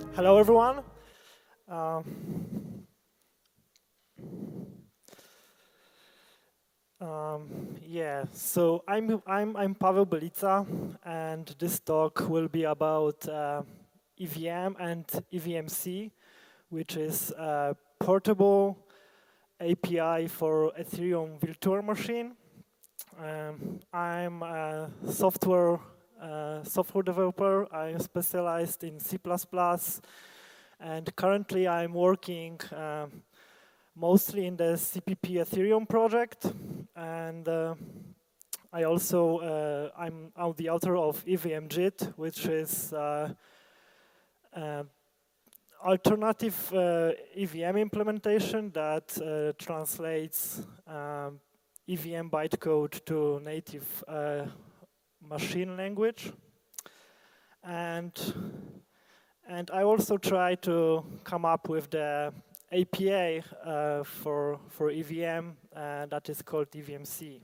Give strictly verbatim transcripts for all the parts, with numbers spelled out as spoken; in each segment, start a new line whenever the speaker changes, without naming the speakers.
Hello, everyone. Um, um, yeah, so I'm I'm I'm Pavel Belica, and this talk will be about uh, E V M and E V M C, which is a portable A P I for Ethereum virtual machine. Um, I'm a software uh, software developer. I'm specialized in C plus plus, and currently I'm working. Um, mostly in the C P P Ethereum project, and uh, I also uh, I'm, I'm the author of E V M JIT, which is uh, uh, alternative uh, E V M implementation that uh, translates um, E V M bytecode to native uh, machine language, and and I also try to come up with the A P I uh, for for E V M uh, that is called E V M C.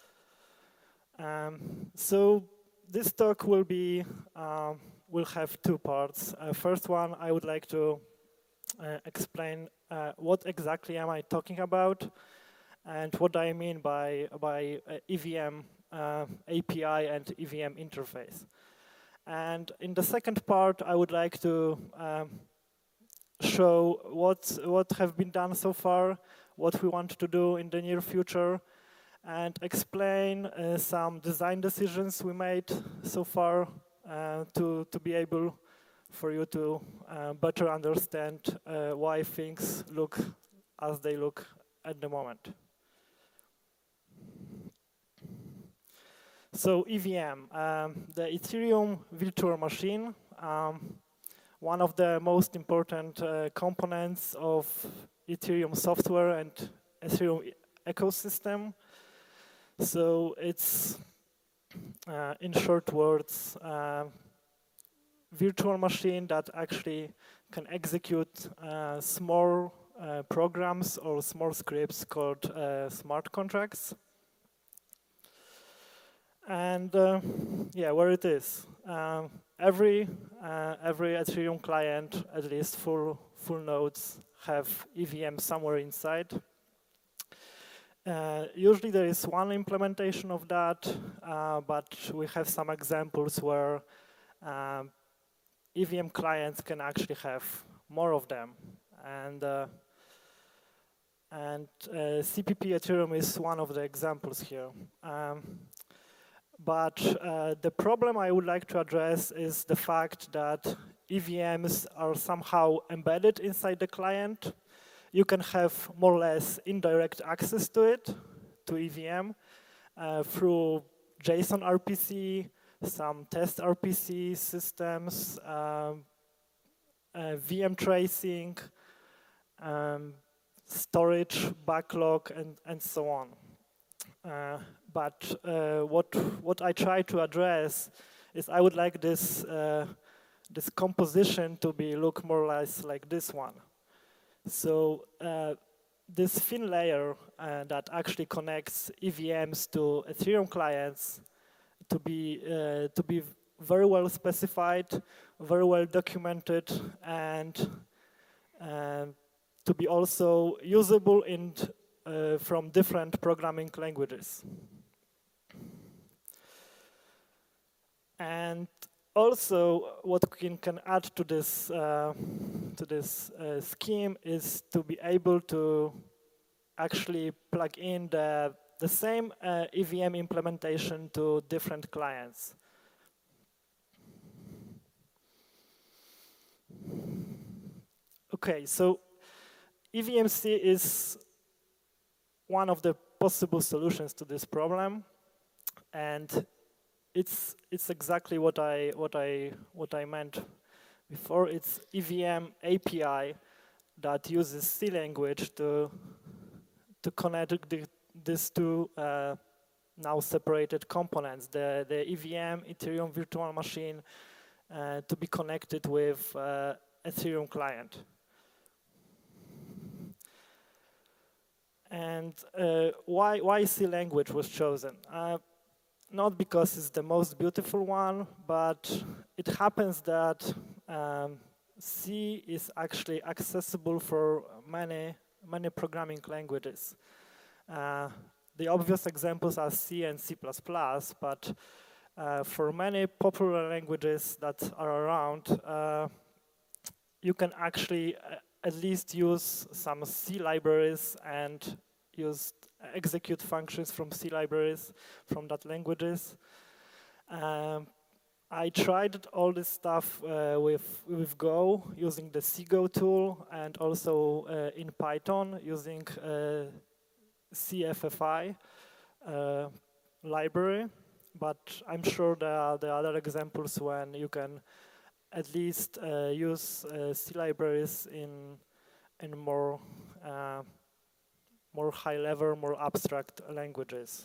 Um, so this talk will be um, will have two parts. Uh, first one, I would like to uh, explain uh, what exactly am I talking about and what I mean by by uh, E V M uh, A P I and E V M interface. And in the second part, I would like to um, show what what have been done so far, what we want to do in the near future, and explain uh, some design decisions we made so far uh, to to be able for you to uh, better understand uh, why things look as they look at the moment. So E V M, um, the Ethereum virtual machine, um, one of the most important uh, components of Ethereum software and Ethereum e ecosystem. So it's, uh, in short words, uh, virtual machine that actually can execute uh, small uh, programs or small scripts called uh, smart contracts. And uh, yeah, where it is. Um, every uh, every Ethereum client, at least full full nodes, have E V M somewhere inside. Uh, usually there is one implementation of that, uh, but we have some examples where um, E V M clients can actually have more of them, and uh, and uh, C P P Ethereum is one of the examples here. Um, But uh, the problem I would like to address is the fact that E V Ms are somehow embedded inside the client. You can have more or less indirect access to it, to E V M, uh, through JSON R P C, some test R P C systems, um, uh, V M tracing, um, storage, backlog, and, and so on. Uh, but uh, what what I try to address is I would like this uh, this composition to be look more or less like this one. So uh, this thin layer uh, that actually connects E V Ms to Ethereum clients to be uh, to be very well specified, very well documented, and uh, to be also usable in uh, from different programming languages. And also, what we can add to this uh, to this uh, scheme is to be able to actually plug in the the same uh, E V M implementation to different clients. Okay, so E V M C is one of the possible solutions to this problem, and it's it's exactly what I what I what I meant before. It's E V M A P I that uses C language to to connect the, these two uh, now separated components, the the E V M Ethereum virtual machine, uh, to be connected with uh, Ethereum client. And uh, why why C language was chosen? Uh, not because it's the most beautiful one, but it happens that um, C is actually accessible for many, many programming languages. Uh, the obvious examples are C and C plus plus, but uh, for many popular languages that are around, uh, you can actually uh, at least use some C libraries and use execute functions from C libraries from that languages. Um, I tried all this stuff uh, with, with Go using the CGO tool, and also uh, in Python using uh, C F F I uh, library. But I'm sure there are, there are other examples when you can at least uh, use uh, C libraries in in more uh, more high level, more abstract languages.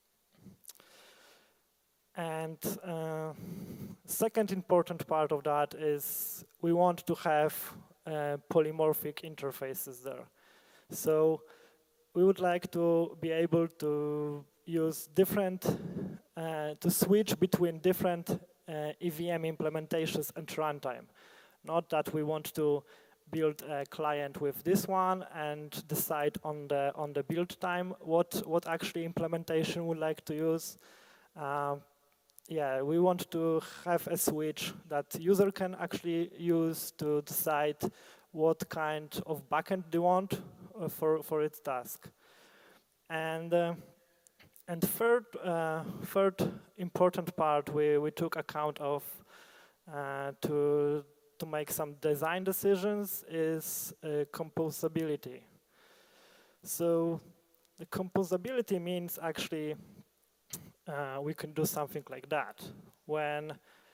And uh, second important part of that is we want to have uh, polymorphic interfaces there. So we would like to be able to use different, uh, to switch between different uh, E V M implementations and runtime. Not that we want to build a client with this one and decide on the on the build time what what actually implementation we'd like to use. Uh, yeah, we want to have a switch that user can actually use to decide what kind of backend they want uh, for for its task. And uh, and third uh, third important part we we took account of uh, to to make some design decisions is uh, composability. So the composability means actually uh, we can do something like that. When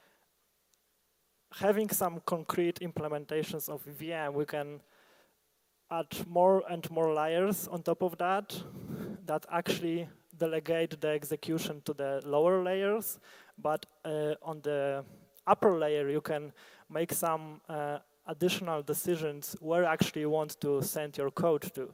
having some concrete implementations of E V M, we can add more and more layers on top of that that actually delegate the execution to the lower layers, but uh, on the upper layer you can make some uh, additional decisions where actually you want to send your code to.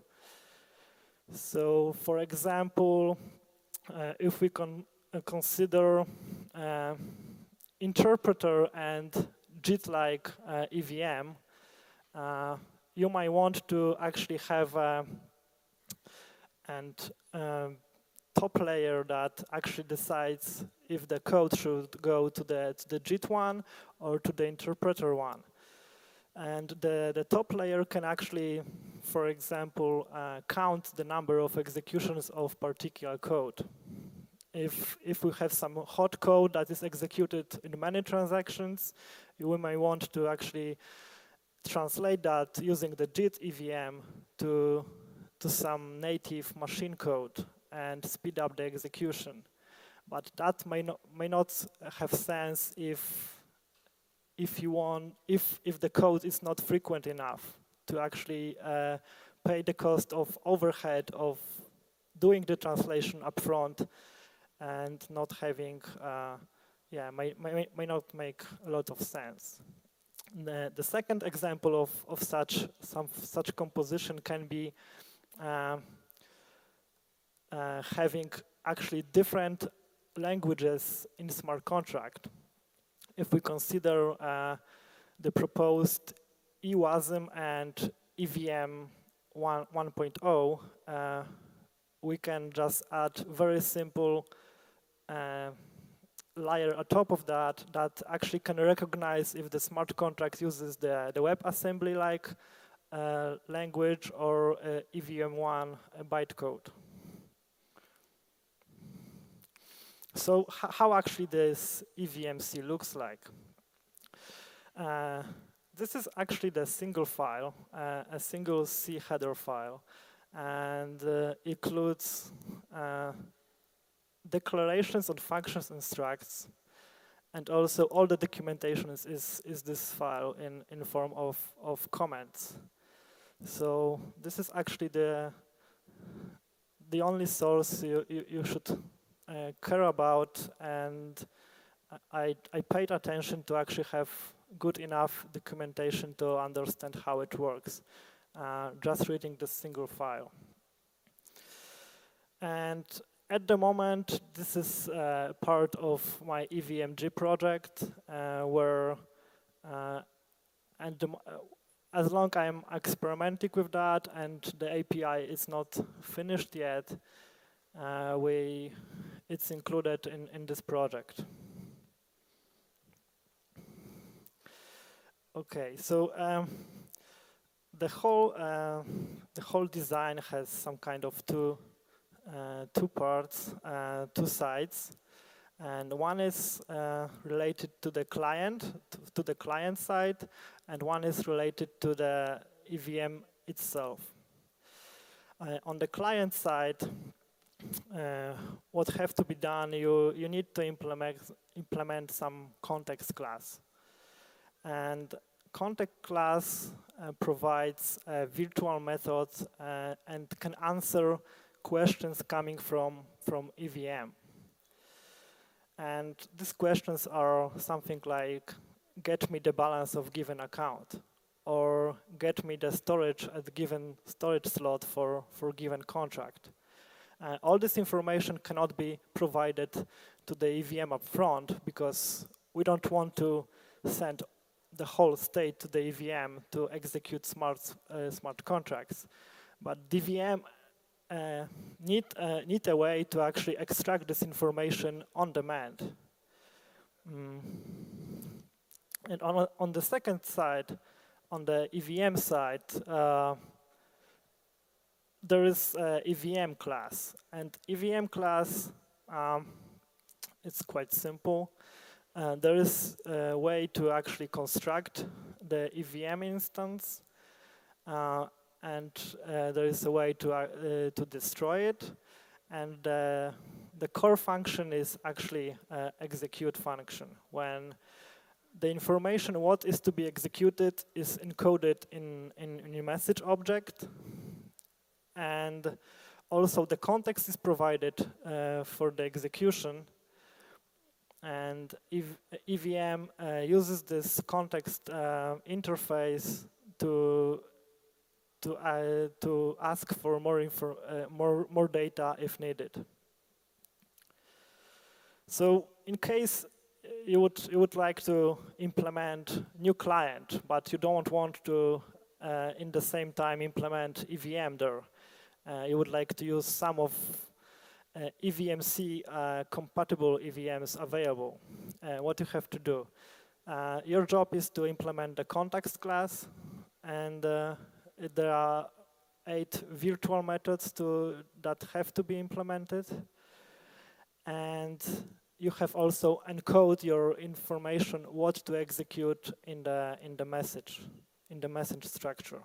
So for example, uh, if we can uh, consider uh, interpreter and JIT-like uh, E V M, uh, you might want to actually have a and uh, top layer that actually decides if the code should go to the, to the JIT one or to the interpreter one. And the, the top layer can actually, for example, uh, count the number of executions of particular code. If, if we have some hot code that is executed in many transactions, we may want to actually translate that using the JIT E V M to, to some native machine code and speed up the execution. But that may not, may not have sense if if you want, if, if the code is not frequent enough to actually uh, pay the cost of overhead of doing the translation upfront and not having, uh, yeah, may, may, may not make a lot of sense. The, the second example of, of such, some, such composition can be uh, uh, having actually different languages in smart contract. If we consider uh, the proposed E WASM and E V M one point oh, uh, we can just add very simple uh, layer on top of that that actually can recognize if the smart contract uses the, the WebAssembly-like uh, language or uh, E V M one uh, bytecode. So how actually this E V M C looks like? Uh, this is actually the single file, uh, a single C header file, and uh, includes uh, declarations on functions and structs, and also all the documentation is, is, is this file in, in form of, of comments. So this is actually the, the only source you, you, you should Uh, care about, and I, I paid attention to actually have good enough documentation to understand how it works, uh, just reading the single file. And at the moment, this is uh, part of my E V M G project, uh, where uh, and the, uh, as long as I'm experimenting with that and the A P I is not finished yet, uh, we it's included in, in this project. Okay, so um, the whole uh, the whole design has some kind of two uh, two parts, uh, two sides. And one is uh, related to the client, to, to the client side, and one is related to the E V M itself. Uh, on the client side, uh, what have to be done, you, you need to implement, implement some context class. And context class uh, provides a virtual method uh, and can answer questions coming from, from E V M. And these questions are something like, get me the balance of given account, or get me the storage at the given storage slot for, for given contract. Uh, all this information cannot be provided to the E V M upfront because we don't want to send the whole state to the E V M to execute smart, uh, smart contracts. But D V M Uh, need, uh, need a way to actually extract this information on demand. Mm. And on, on the second side, on the E V M side, uh, there is a E V M class. And E V M class, um, it's quite simple. Uh, there is a way to actually construct the E V M instance. Uh, and uh, there is a way to, uh, to destroy it. And uh, the core function is actually uh, execute function. When the information what is to be executed is encoded in, in, in a message object, and also the context is provided uh, for the execution, and E V M uh, uses this context uh, interface to To, uh, to ask for more, info, uh, more, more data if needed. So in case you would, you would like to implement new client, but you don't want to, uh, in the same time, implement E V M there, uh, you would like to use some of uh, E V M C uh, compatible E V Ms available, uh, what you have to do. Uh, your job is to implement the context class, and uh, there are eight virtual methods to, that have to be implemented. And you have also encode your information what to execute in the, in the message, in the message structure.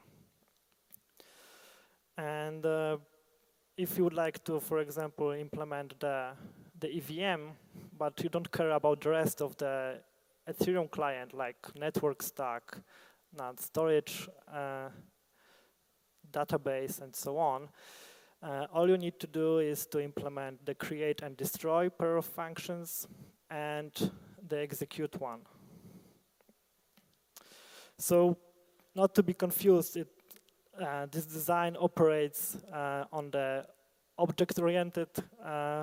And uh, if you would like to, for example, implement the, the E V M, but you don't care about the rest of the Ethereum client, like network stack, not storage, uh, database, and so on, uh, all you need to do is to implement the create and destroy pair of functions and the execute one. So, not to be confused, it, uh, this design operates uh, on the object-oriented uh,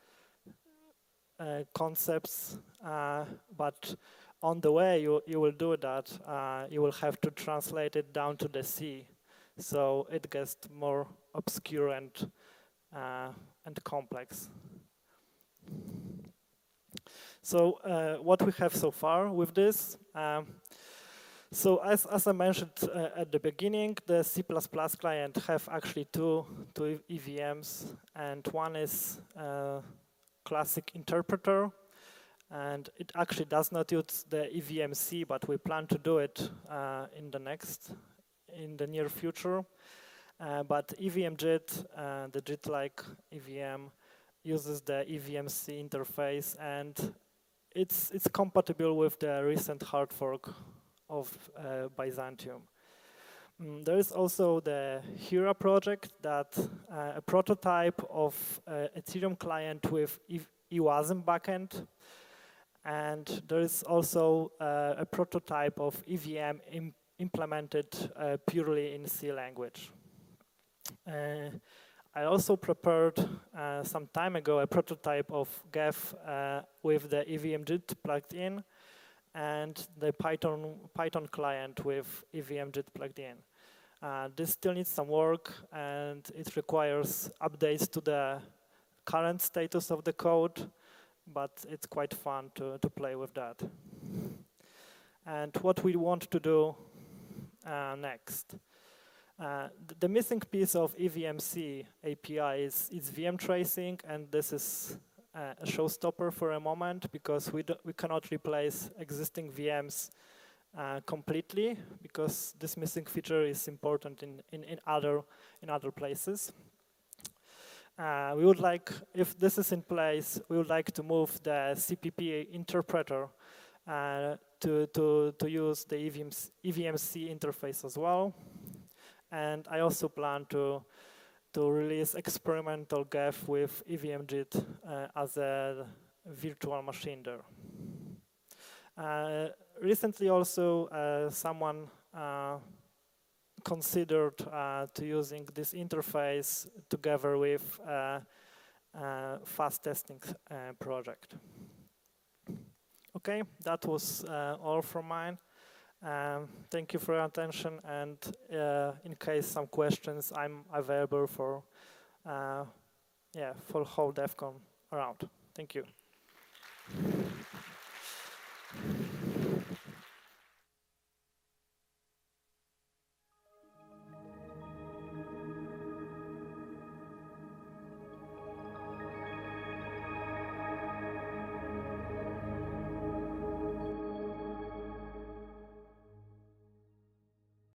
uh, concepts, uh, but on the way you, you will do that, uh, you will have to translate it down to the C. So it gets more obscure and uh, and complex. So uh, what we have so far with this. Um, so as as I mentioned uh, at the beginning, the C plus plus client have actually two two E V Ms, and one is uh, classic interpreter, and it actually does not use the E V M C, but we plan to do it uh, in the next. in the near future, uh, but E V M J I T, uh, the J I T-like E V M, uses the E V M C interface, and it's it's compatible with the recent hard fork of uh, Byzantium. Mm, there is also the Hera project, that uh, a prototype of uh, Ethereum client with E W A S M backend, and there is also uh, a prototype of E V M in implemented uh, purely in C language. Uh, I also prepared uh, some time ago a prototype of G E F uh, with the E V M J I T plugged in, and the Python, Python client with E V M JIT plugged in. Uh, this still needs some work, and it requires updates to the current status of the code, but it's quite fun to, to play with that. And what we want to do uh, next. Uh, the, the missing piece of E V M C A P I is, is V M tracing, and this is uh, a showstopper for a moment because we, do, we cannot replace existing V Ms uh, completely, because this missing feature is important in, in, in, other, in other places. Uh, we would like, if this is in place, we would like to move the C P P interpreter uh, to, to, to use the E V M C, E V M C interface as well. And I also plan to, to release experimental G E F with E V M JIT uh, as a virtual machine there. Uh, recently also, uh, someone uh, considered uh, to using this interface together with a, a fast testing uh, project. Okay, that was uh, all from mine. Um, thank you for your attention, and uh, in case some questions, I'm available for uh, yeah for whole DEF CON around. Thank you.